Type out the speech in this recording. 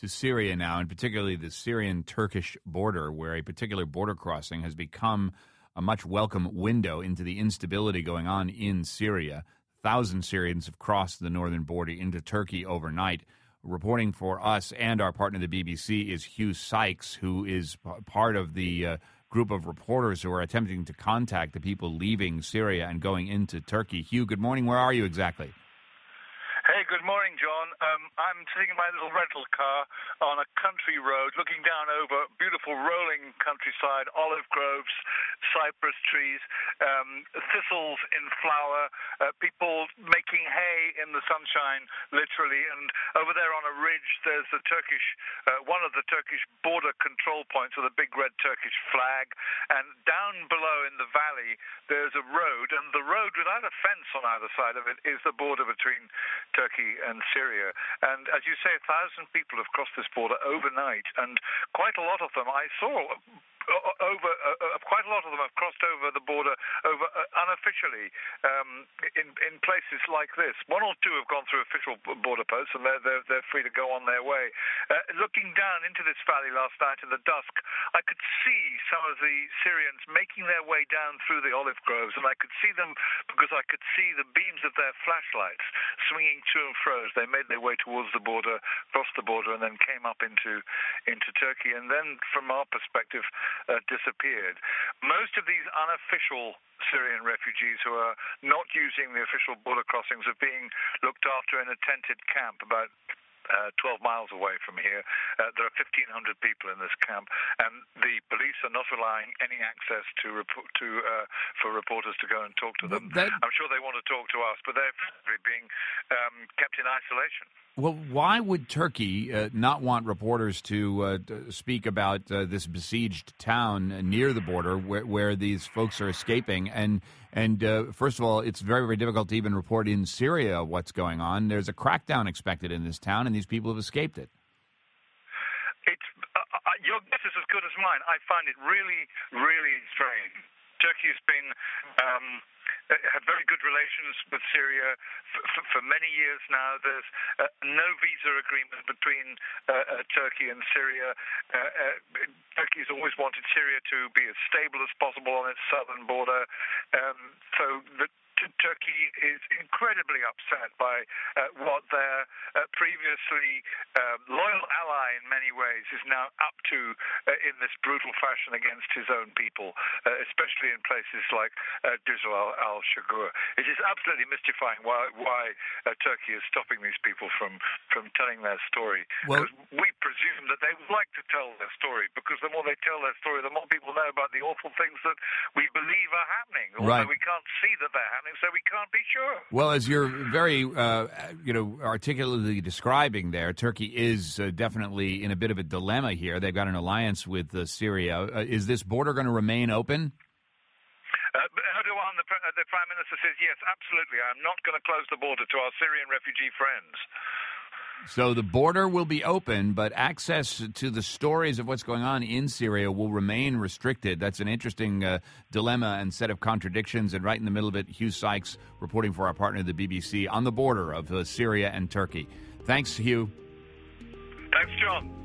to Syria now, and particularly the Syrian-Turkish border, where a particular border crossing has become a much welcome window into the instability going on in Syria. Thousands of Syrians have crossed the northern border into Turkey overnight. Reporting for us and our partner, the BBC, is Hugh Sykes, who is part of the group of reporters who are attempting to contact the people leaving Syria and going into Turkey. Hugh, good morning. Where are you exactly? Hey, good morning, John. I'm sitting in my little rental car on a country road looking down over beautiful rolling countryside, olive groves, cypress trees, thistles in flower, people making hay in the sunshine, literally. And over there on a ridge, there's the Turkish, one of the Turkish border control points with a big red Turkish flag. And down below in the valley, there's a road, and the road without a fence on either side of it is the border between Turkey and Syria. And as you say, 1,000 people have crossed this border overnight, and quite a lot of them I saw quite a lot of them have crossed over the border unofficially in places like this. One or two have gone through official border posts, and they're free to go on their way. Looking down into this valley last night in the dusk, I could see some of the Syrians making their way down through the olive groves, and I could see them because I could see the beams of their flashlights swinging to and fro as they made their way towards the border, crossed the border, and then came up into Turkey, and then from our perspective disappeared. Most of these unofficial Syrian refugees who are not using the official border crossings are being looked after in a tented camp about 12 miles away from here. There are 1,500 people in this camp, and the police are not allowing any access for reporters to go and talk to them. I'm sure they want to talk to us, but they're being kept in isolation. Well, why would Turkey not want reporters to speak about this besieged town near the border where these folks are escaping? And first of all, it's very, very difficult to even report in Syria what's going on. There's a crackdown expected in this town, and these people have escaped it. Your guess is as good as mine. I find it really, really strange. Turkey has been had very good relations with Syria for many years now. There's no visa agreement between Turkey and Syria. Turkey has always wanted Syria to be as stable as possible on its southern border. Turkey is incredibly upset by what their previously loyal ally in many ways is now up to in this brutal fashion against his own people, especially in places like Deir al-Shogur. It is absolutely mystifying why Turkey is stopping these people from telling their story. Well, we presume that they would like to tell their story, because the more they tell their story, the more people know about the awful things that we believe are happening, although we can't see that they're happening, so we can't be sure. Well, as you're very, articulately describing there, Turkey is definitely in a bit of a dilemma here. They've got an alliance with Syria. Is this border going to remain open? Erdogan, the Prime Minister, says yes, absolutely. I'm not going to close the border to our Syrian refugee friends. So the border will be open, but access to the stories of what's going on in Syria will remain restricted. That's an interesting dilemma and set of contradictions. And right in the middle of it, Hugh Sykes reporting for our partner, the BBC, on the border of Syria and Turkey. Thanks, Hugh. Thanks, John.